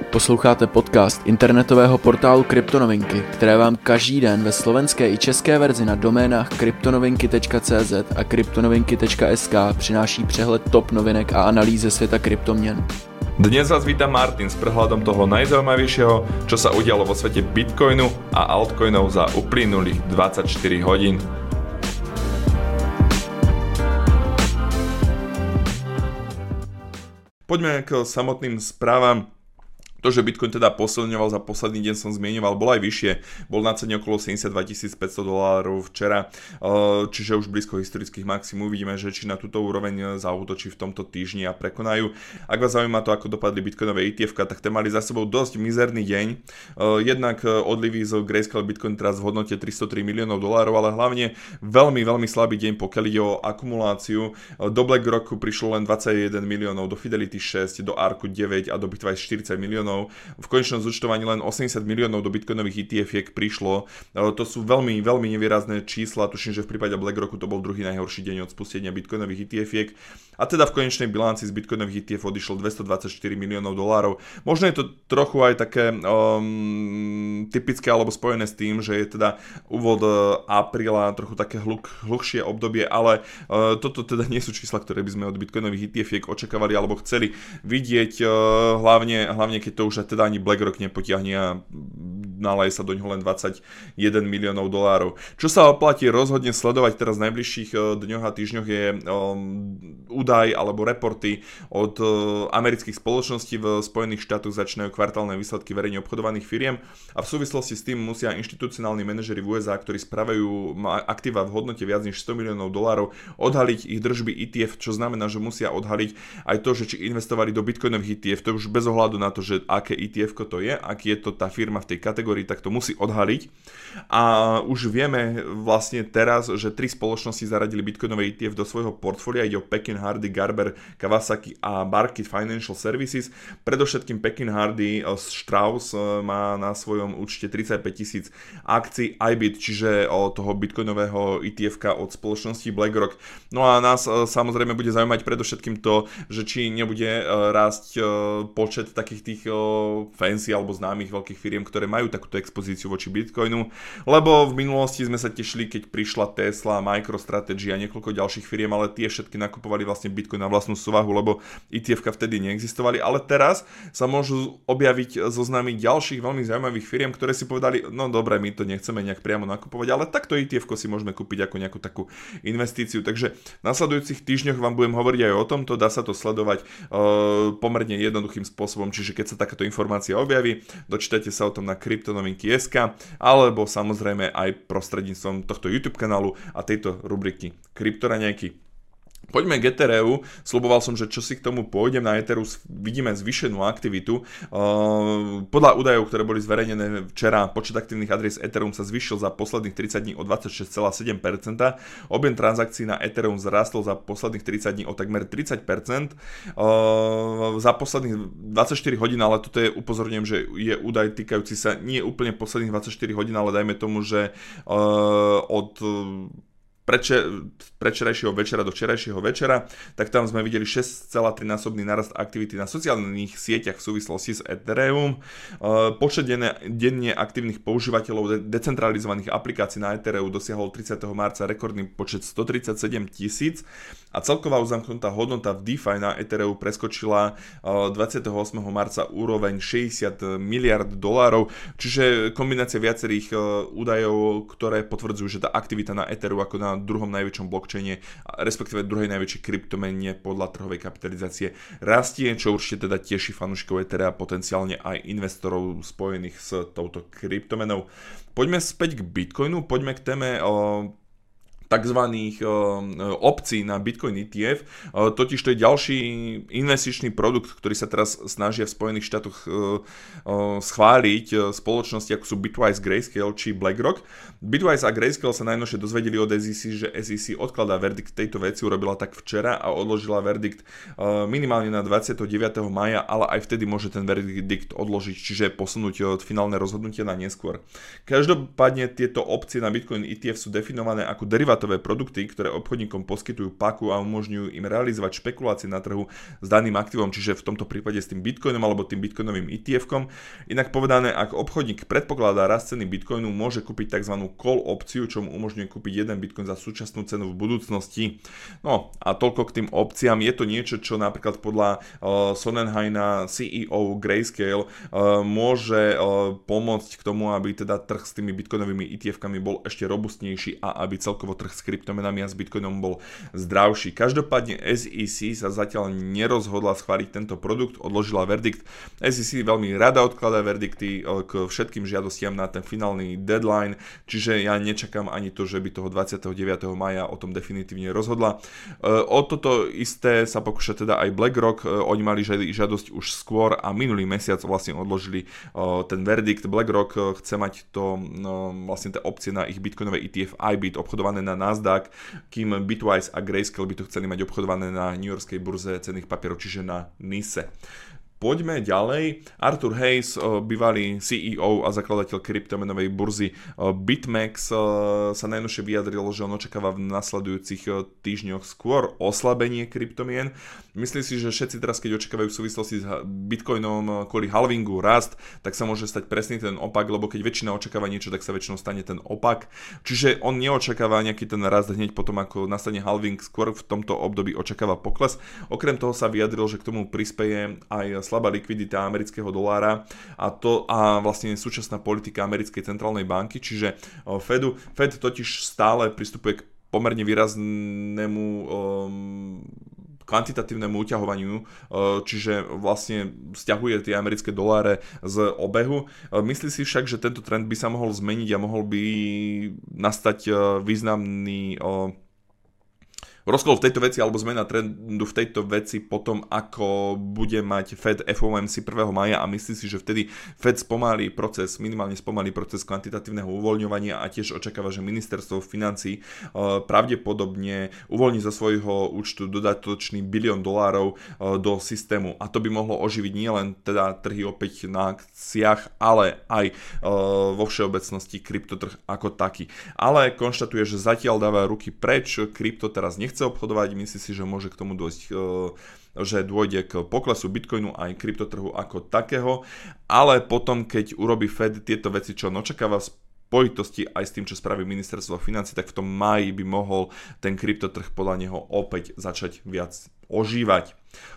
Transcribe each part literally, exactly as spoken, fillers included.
Posloucháte podcast internetového portálu Kryptonovinky, které vám každý den ve slovenské i české verzi na doménách kryptonovinky tečka cé zet a kryptonovinky tečka es ká přináší přehled top novinek a analýzy ze světa kryptoměn. Dnes vás víta Martin s prehľadom toho najzaujímavejšieho, čo sa udialo vo svete Bitcoinu a altcoinov za uplynulých dvadsaťštyri hodín. Poďme k samotným správam. To, že Bitcoin teda posilňoval za posledný deň som zmieňoval, bol aj vyššie. Bol na cene okolo sedemdesiatdva tisíc päťsto dolárov včera, čiže už blízko historických maxim. Uvidíme, že či na túto úroveň zaútočí v tomto týždni a prekonajú. Ak vás zaujíma to, ako dopadli bitcoinové é té efka, tak tie mali za sebou dosť mizerný deň. Jednak odlivy z Grayscale Bitcoin teraz v hodnote tristotri miliónov dolárov, ale hlavne veľmi, veľmi slabý deň, pokiaľ ide o akumuláciu. Do BlackRocku prišlo len dvadsaťjeden miliónov, do Fidelity šesť, do Arku deväť a do Bitwise štyridsať miliónov. V konečnom zúčtovaní len osemdesiat miliónov do bitcoinových é té efiek prišlo. To sú veľmi, veľmi nevýrazné čísla. Tuším, že v prípade BlackRocku to bol druhý najhorší deň od spustenia bitcoinových é té efiek. A teda v konečnej bilanci z bitcoinových é té ef odišlo dvestodvadsaťštyri miliónov dolárov. Možno je to trochu aj také um, typické alebo spojené s tým, že je teda úvod apríla, trochu také hluk, hluchšie obdobie, ale uh, toto teda nie sú čísla, ktoré by sme od bitcoinových é té efiek očakávali alebo chceli vidieť, uh, hlavne, hlavne keď to už teda ani BlackRock nepotiahne a naleje sa do ňoho len dvadsaťjeden miliónov dolárov. Čo sa oplatí rozhodne sledovať teraz v najbližších dňoch a týždňoch je um, údaj alebo reporty od uh, amerických spoločností v Spojených štátoch. Začínajú kvartálne výsledky verejne obchodovaných firiem a v súvislosti s tým musia inštitucionálni manažeri v ú es á, ktorí spravujú aktíva v hodnote viac než sto miliónov dolárov, odhaliť ich držby é té ef, čo znamená, že musia odhaliť aj to, že či investovali do bitcoinových é té ef, to už bez ohľadu na to, že aké é té efko to je, aký je to tá firma v tej kategórii, tak to musí odhaliť. A už vieme vlastne teraz, že tri spoločnosti zaradili bitcoinové é té ef do svojho portfólia. Ide o Pekin Hardy, Garber, Kawasaki a Barkit Financial Services. Predovšetkým Pekin Hardy Strauss má na svojom účte tridsaťpäť tisíc akcií iBit, čiže toho bitcoinového é té efka od spoločnosti BlackRock. No a nás samozrejme bude zaujímať predovšetkým to, že či nebude rásť počet takých tých fancy alebo známych veľkých firiem, ktoré majú takúto expozíciu voči Bitcoinu, lebo v minulosti sme sa tešili, keď prišla Tesla, MicroStrategy a niekoľko ďalších firiem, ale tie všetky nakupovali vlastne Bitcoin na vlastnú súvahu, lebo é té efka vtedy neexistovali, ale teraz sa môžu objaviť zoznamy ďalších veľmi zaujímavých firiem, ktoré si povedali, no dobre, my to nechceme nejak priamo nakupovať, ale takto é té efko si môžeme kúpiť ako nejakú takú investíciu. Takže v nasledujúcich týždňoch vám budem hovoriť aj o tomto, dá sa to sledovať uh, pomerne jednoduchým spôsobom, čiže keď sa takáto informácia objaví, dočítate sa o tom na kryptonovinky bodka es ká alebo samozrejme aj prostredníctvom tohto YouTube kanálu a tejto rubriky Kryptoraňajky. Poďme k Ethereum. Sľuboval som, že čo si k tomu pôjdem. Na Ethereum vidíme zvýšenú aktivitu. Podľa údajov, ktoré boli zverejnené včera, počet aktívnych adries Ethereum sa zvýšil za posledných tridsať dní o dvadsaťšesť celá sedem percent. Objem transakcií na Ethereum zrástol za posledných tridsať dní o takmer tridsať percent. Za posledných dvadsaťštyri hodín, ale toto je, upozorňujem, že je údaj týkajúci sa nie úplne posledných dvadsaťštyri hodín, ale dajme tomu, že od predvčerajšieho večera do včerajšieho večera, tak tam sme videli šesť celá tri násobný narast aktivity na sociálnych sieťach v súvislosti s Ethereum. Počet denne, denne aktívnych používateľov decentralizovaných aplikácií na Ethereum dosiahol tridsiateho marca rekordný počet stotridsaťsedem tisíc a celková uzamknutá hodnota v DeFi na Ethereum preskočila dvadsiateho ôsmeho marca úroveň šesťdesiat miliárd dolárov, čiže kombinácia viacerých údajov, ktoré potvrdzujú, že tá aktivita na Ethereum ako na druhom najväčšom blockchaine, respektíve druhej najväčšej kryptomene podľa trhovej kapitalizácie rastie, čo určite teda teší fanúšikov Etherea, potenciálne aj investorov spojených s touto kryptomenou. Poďme späť k Bitcoinu, poďme k téme o takzvaných opcií na Bitcoin é té ef, totiž to je ďalší investičný produkt, ktorý sa teraz snažia v Spojených štátoch schváliť spoločnosti ako sú Bitwise, Grayscale či BlackRock. Bitwise a Grayscale sa najnovšie dozvedeli od es í sí, že es í sí odkladá verdikt tejto veci, urobila tak včera a odložila verdikt minimálne na dvadsiateho deviateho mája, ale aj vtedy môže ten verdikt odložiť, čiže posunúť finálne rozhodnutie na neskôr. Každopádne tieto opcie na Bitcoin é té ef sú definované ako derivatívne derivátové produkty, ktoré obchodníkom poskytujú paku a umožňujú im realizovať špekulácie na trhu s daným aktívom, čiže v tomto prípade s tým bitcoinom alebo tým bitcoinovým í té efkom. Inak povedané, ak obchodník predpokladá rast ceny bitcoinu, môže kúpiť tzv. Call opciu, čo mu umožňuje kúpiť jeden bitcoin za súčasnú cenu v budúcnosti. No a toľko k tým opciám. Je to niečo, čo napríklad podľa uh, Sonnenheina, sí í ó Grayscale, uh, môže uh, pomôcť k tomu, aby teda trh s tými bitcoinovými í té efkami bol ešte robustnejší a aby celkovo trh s kryptomenami a s bitcoinom bol zdravší. Každopádne es í cé sa zatiaľ nerozhodla schváliť tento produkt, odložila verdikt. es í cé veľmi rada odkladá verdikty k všetkým žiadostiam na ten finálny deadline, čiže ja nečakám ani to, že by toho dvadsiateho deviateho mája o tom definitívne rozhodla. O toto isté sa pokúša teda aj BlackRock, oni mali žiadosť už skôr a minulý mesiac vlastne odložili ten verdikt. BlackRock chce mať to, vlastne tie opcie na ich bitcoinové í té ef iBit obchodované na Nasdaq, kým Bitwise a Grayscale by to chceli mať obchodované na New Yorkskej burze cenných papierov, čiže na NYSE. Poďme ďalej. Arthur Hayes, bývalý sí í ó a zakladateľ kryptomenovej burzy BitMEX, sa najnovšie vyjadril, že on očakáva v nasledujúcich týždňoch skôr oslabenie kryptomien. Myslím si, že všetci teraz, keď očakávajú v súvislosti s Bitcoinom kvôli halvingu rast, tak sa môže stať presne ten opak, lebo keď väčšina očakáva niečo, tak sa väčšinou stane ten opak. Čiže on neočakáva nejaký ten rast hneď potom, ako nastane halving, skôr v tomto období očakáva pokles. Okrem toho sa vyjadril, že k tomu prispeje aj slabá likvidita amerického dolára a to a vlastne súčasná politika americkej centrálnej banky, čiže Fedu. Fed totiž stále pristupuje k pomerne výraznému um, kvantitatívnemu uťahovaniu, čiže vlastne sťahuje tie americké doláre z obehu. Myslí si však, že tento trend by sa mohol zmeniť a mohol by nastať významný rozkol v tejto veci alebo zmena trendu v tejto veci potom, ako bude mať Fed ef ó em cé prvého mája a myslí si, že vtedy Fed spomalí proces, minimálne spomalí proces kvantitatívneho uvoľňovania a tiež očakáva, že ministerstvo financií pravdepodobne uvoľní zo svojho účtu dodatočný bilión dolárov do systému a to by mohlo oživiť nielen teda trhy opäť na akciách, ale aj vo všeobecnosti kryptotrh ako taký. Ale konštatuje, že zatiaľ dáva ruky preč, krypto teraz nechce obchodovať, myslí si, že môže k tomu dôjsť, že dôjde k poklesu Bitcoinu aj kryptotrhu ako takého, ale potom, keď urobí Fed tieto veci, čo on očakáva v spojitosti aj s tým, čo spraví ministerstvo financií, tak v tom máji by mohol ten kryptotrh podľa neho opäť začať viac ožívať.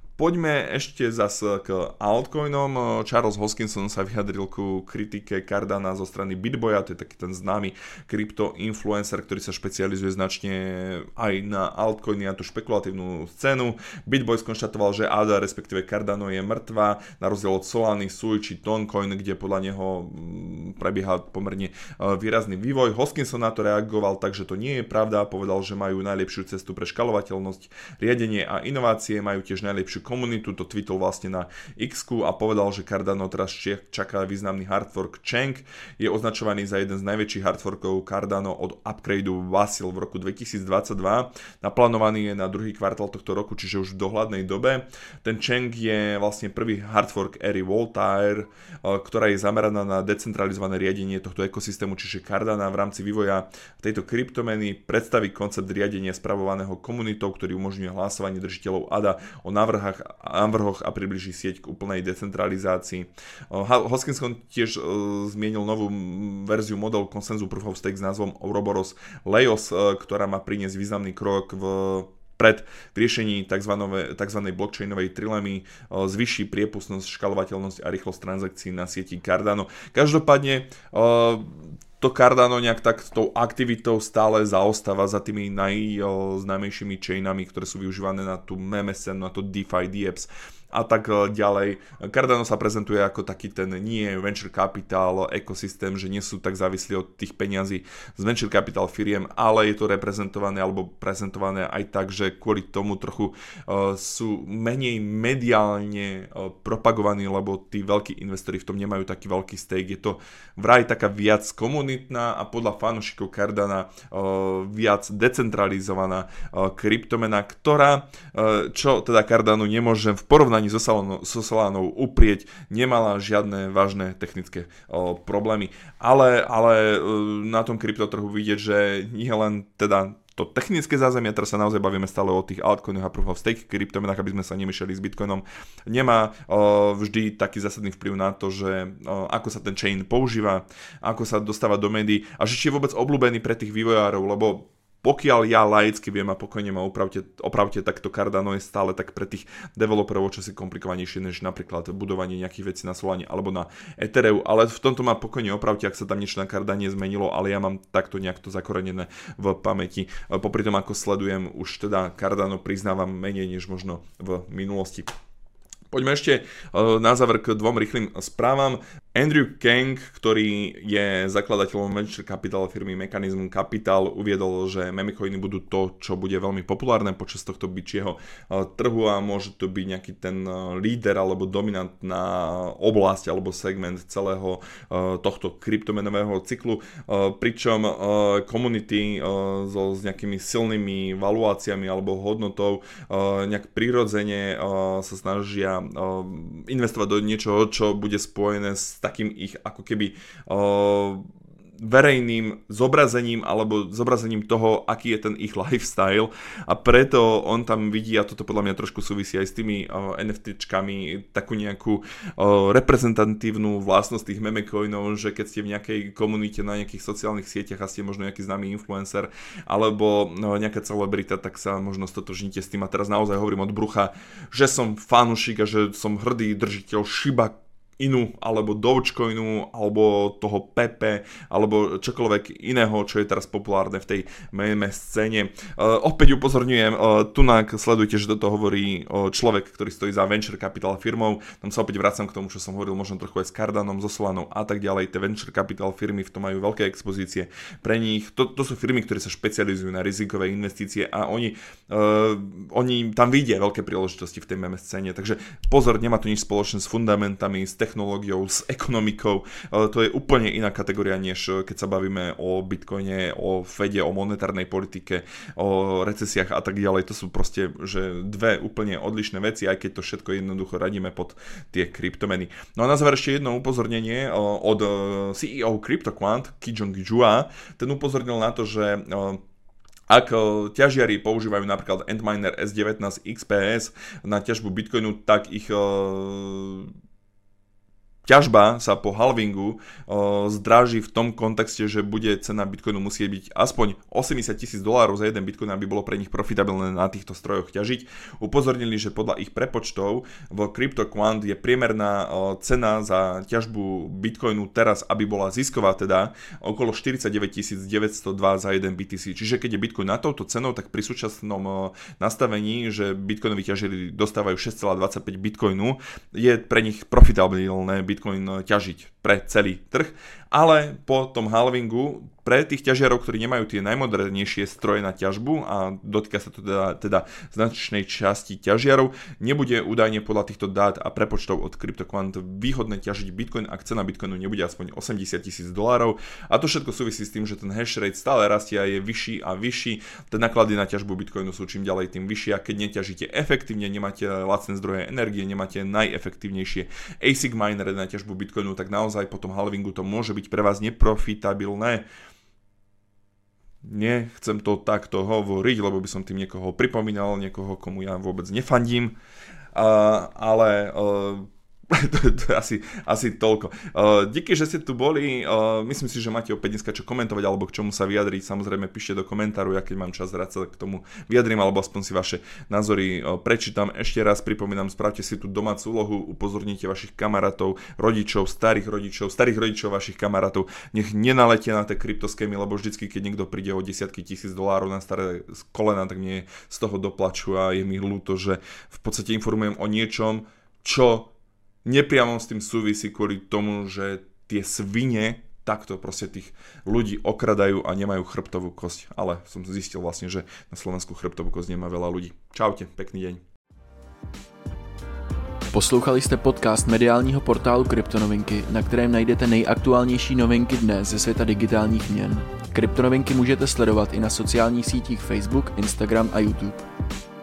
Poďme ešte zase k altcoinom. Charles Hoskinson sa vyjadril ku kritike Cardana zo strany BitBoya, to je taký ten známy krypto-influencer, ktorý sa špecializuje značne aj na altcoiny a tú špekulatívnu scénu. BitBoy skonštatoval, že á dé á, respektíve Cardano je mŕtva, na rozdiel od Solany, Sui či Toncoin, kde podľa neho prebieha pomerne výrazný vývoj. Hoskinson na to reagoval tak, že to nie je pravda, povedal, že majú najlepšiu cestu pre škalovateľnosť, riadenie a inovácie, majú tiež najlepšiu komunitu, to tweetol vlastne na X-ku a povedal, že Cardano teraz čaká významný hardfork Chang. Je označovaný za jeden z najväčších hardforkov Cardano od upgradeu Vasil v roku dvetisícdvadsaťdva. Naplánovaný je na druhý kvartál tohto roku, čiže už v dohľadnej dobe. Ten Chang je vlastne prvý hardfork éry Voltaire, ktorá je zameraná na decentralizované riadenie tohto ekosystému, čiže Cardano v rámci vývoja tejto kryptomeny predstaví koncept riadenia spravovaného komunitou, ktorý umožňuje hlasovanie držiteľov á dé á o návrhách návrhoch a približí sieť k úplnej decentralizácii. Hoskinson tiež zmienil novú verziu modelu konsenzu Proof of Stake s názvom Ouroboros Leos, ktorá má priniesť významný krok v pred riešení tzv. tzv. blockchainovej trilemy, zvýši priepustnosť, škalovateľnosť a rýchlosť transakcií na sieti Cardano. Každopádne to Cardano nejak tak s tou aktivitou stále zaostáva za tými najznámejšími chainami, ktoré sú využívané na tú em es en, na to DeFi, DApps a tak ďalej. Cardano sa prezentuje ako taký ten nie venture capital ekosystém, že nie sú tak závislí od tých peňazí z venture capital firiem, ale je to reprezentované alebo prezentované aj tak, že kvôli tomu trochu uh, sú menej mediálne uh, propagovaní, lebo tí veľkí investori v tom nemajú taký veľký stake. Je to vraj taká viac komunitná a podľa fanúšikov Cardana uh, viac decentralizovaná uh, kryptomena, ktorá, uh, čo teda Cardano nemôžem v porovnaní so Solanou, so Solanou uprieť, nemala žiadne vážne technické o, problémy. Ale, ale na tom kryptotrhu vidieť, že nie len teda to technické zázemie, teraz sa naozaj bavíme stále o tých altcoinoch a proof of stake kryptomenách, aby sme sa nemýšľali s Bitcoinom, nemá uh, vždy taký zásadný vplyv na to, že uh, ako sa ten chain používa, ako sa dostáva do médií a že či je vôbec obľúbený pre tých vývojárov, lebo pokiaľ ja laicky viem a pokojne ma opravte, opravte takto Cardano je stále tak pre tých developerov čosi komplikovanejšie než napríklad budovanie nejakých vecí na Solane alebo na Ethereu, ale v tomto ma pokojne opravte, ak sa tam niečo na Cardane zmenilo, ale ja mám takto nejak to zakorenené v pamäti. Popri tom, ako sledujem, už teda Cardano priznávam menej než možno v minulosti. Poďme ešte na záver k dvom rýchlym správam. Andrew Kang, ktorý je zakladateľom venture capital firmy Mechanism Capital, uviedol, že memecoiny budú to, čo bude veľmi populárne počas tohto byčieho trhu a môže to byť nejaký ten líder alebo dominantná oblasť alebo segment celého tohto kryptomenového cyklu, pričom community so s nejakými silnými valuáciami alebo hodnotou nejak prirodzene sa snažia investovať do niečoho, čo bude spojené s takým ich ako keby uh, verejným zobrazením alebo zobrazením toho, aký je ten ich lifestyle a preto on tam vidí, a toto podľa mňa trošku súvisí aj s tými uh, NFTčkami, takú nejakú uh, reprezentatívnu vlastnosť tých memecoinov, že keď ste v nejakej komunite na nejakých sociálnych sieťach a ste možno nejaký známy influencer alebo uh, nejaká celebrita, tak sa možno stotožníte s tým a teraz naozaj hovorím od brucha, že som fanúšik a že som hrdý držiteľ Shiba Inu, alebo Dogecoinu, alebo toho Pepe, alebo čokoľvek iného, čo je teraz populárne v tej meme scéne. Uh, opäť upozorňujem, uh, tunak sledujte, že toto hovorí uh, človek, ktorý stojí za venture capital firmou. Tam sa opäť vracam k tomu, čo som hovoril možno trochu aj s Cardanom, so Solanou a tak ďalej. Tie venture capital firmy v tom majú veľké expozície. Pre nich, to, to sú firmy, ktoré sa špecializujú na rizikové investície a oni, uh, oni tam vidia veľké príležitosti v tej meme scéne. Takže pozor, nemá to nič spoločné s fundamentami, s technológiou, s ekonomikou. To je úplne iná kategória, než keď sa bavíme o Bitcoine, o Fede, o monetárnej politike, o recesiách a tak ďalej. To sú proste že dve úplne odlišné veci, aj keď to všetko jednoducho radíme pod tie kryptomeny. No a na záver ešte jedno upozornenie od C E O CryptoQuant, Kijong Jua. Ten upozornil na to, že ak ťažiari používajú napríklad Antminer S devätnásť X P S na ťažbu Bitcoinu, tak ich ťažba sa po halvingu o, zdraží v tom kontexte, že bude cena Bitcoinu musieť byť aspoň osemdesiat tisíc dolárov za jeden Bitcoin, aby bolo pre nich profitabilné na týchto strojoch ťažiť. Upozornili, že podľa ich prepočtov v CryptoQuant je priemerná o, cena za ťažbu Bitcoinu teraz, aby bola zisková teda, okolo štyridsaťdeväť tisíc deväťstodva za jeden B T C. Čiže keď je Bitcoin na touto cenou, tak pri súčasnom o, nastavení, že Bitcoinoví ťažiari dostávajú šesť celá dvadsaťpäť Bitcoinu, je pre nich profitabilné Bitcoin ťažiť pre celý trh, ale po tom halvingu pre tých ťažiarov, ktorí nemajú tie najmodernejšie stroje na ťažbu a dotýka sa to teda, teda značnej časti ťažiarov, nebude údajne podľa týchto dát a prepočtov od CryptoQuant výhodné ťažiť Bitcoin, ak cena Bitcoinu nebude aspoň osemdesiat tisíc dolárov. A to všetko súvisí s tým, že ten hash rate stále rastie a je vyšší a vyšší. Tie náklady na ťažbu Bitcoinu sú čím ďalej tým vyššie a keď neťažíte efektívne, nemáte lacné zdroje energie, nemáte najefektívnejšie á six minery na ťažbu Bitcoinu, tak naozaj po tom halvingu to môže byť pre vás neprofitabilné. Nechcem to takto hovoriť, lebo by som tým niekoho pripomínal, niekoho, komu ja vôbec nefandím, uh, ale uh, to, to je asi, asi toľko. Uh, díky, že ste tu boli. Uh, myslím si, že máte opäť dneska čo komentovať alebo k čomu sa vyjadriť. Samozrejme píšte do komentáru, ja keď mám čas rád sa k tomu vyjadrím alebo aspoň si vaše názory uh, prečítam. Ešte raz pripomínam, spravte si tú domácu úlohu, upozornite vašich kamarátov, rodičov, starých rodičov, starých rodičov vašich kamarátov. Nech nenaletia na tie kryptoskémy, lebo vždycky, keď niekto príde o desiatky tisíc dolárov na staré kolena, tak mne z toho doplaču a je mi ľúto, že v podstate informujem o niečom, čo nepriamo s tým súvisí kvôli tomu, že tie svine takto proste tých ľudí okradajú a nemajú chrbtovú kosť. Ale som zistil vlastne, že na Slovensku chrbtovú kosť nemá veľa ľudí. Čaute, pekný deň. Poslouchali jste podcast mediálního portálu Kryptonovinky, na kterém najdete nejaktuálnější novinky dne ze světa digitálních měn. Kryptonovinky můžete sledovat i na sociálních sítích Facebook, Instagram a YouTube.